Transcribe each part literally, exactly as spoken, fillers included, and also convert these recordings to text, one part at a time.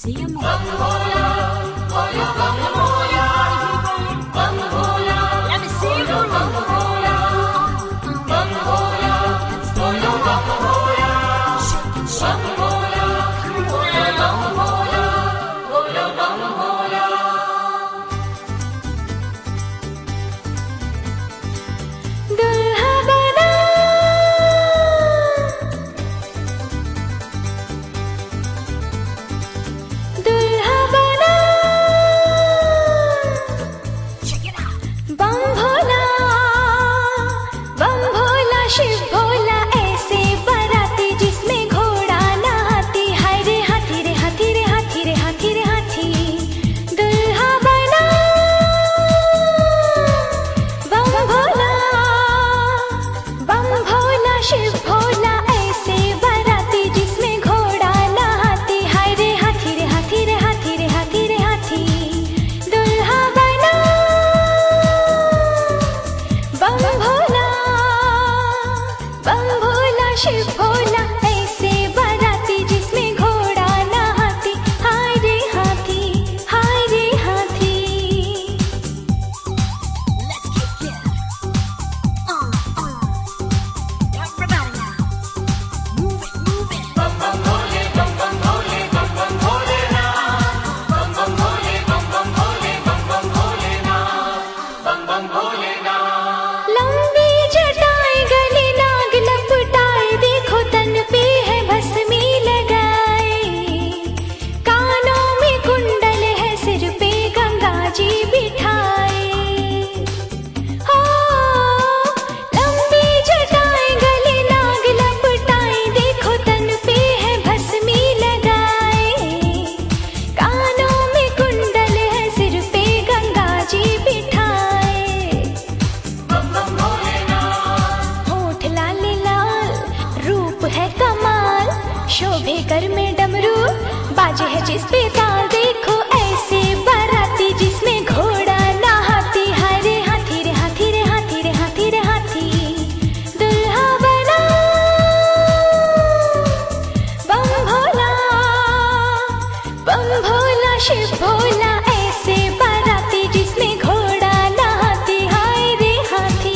घर में डमरू बाजे है जिस पे ताल, देखो ऐसे बाराती जिसमें घोड़ा ना हाथी। हाय रे हाथी रे हाथी रे हाथी रे हाथी रे हाथी, दुल्हा बना बम भोला बम भोला शिव भोला, ऐसे बाराती जिसमें घोड़ा ना हाथी। हाय रे हाथी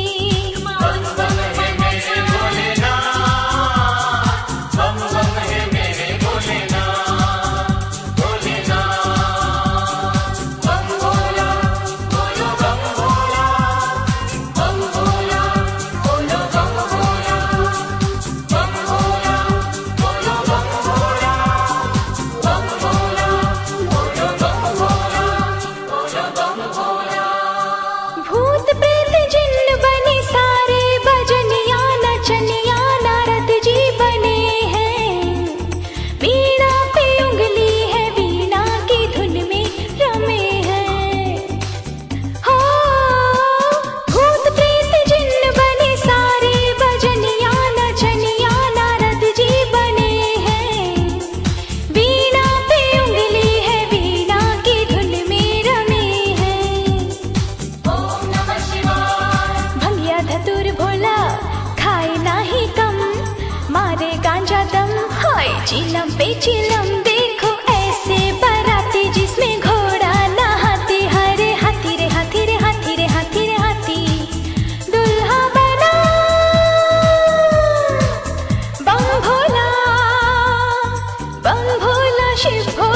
चिलम पे चिलम, देखो ऐसे बाराती जिसमें घोड़ा ना हाथी। हाय रे हाथी रे हाथी रे हाथी रे हाथी रे हाथी, दुल्हा बना बम भोला बम भोला शिव भोला।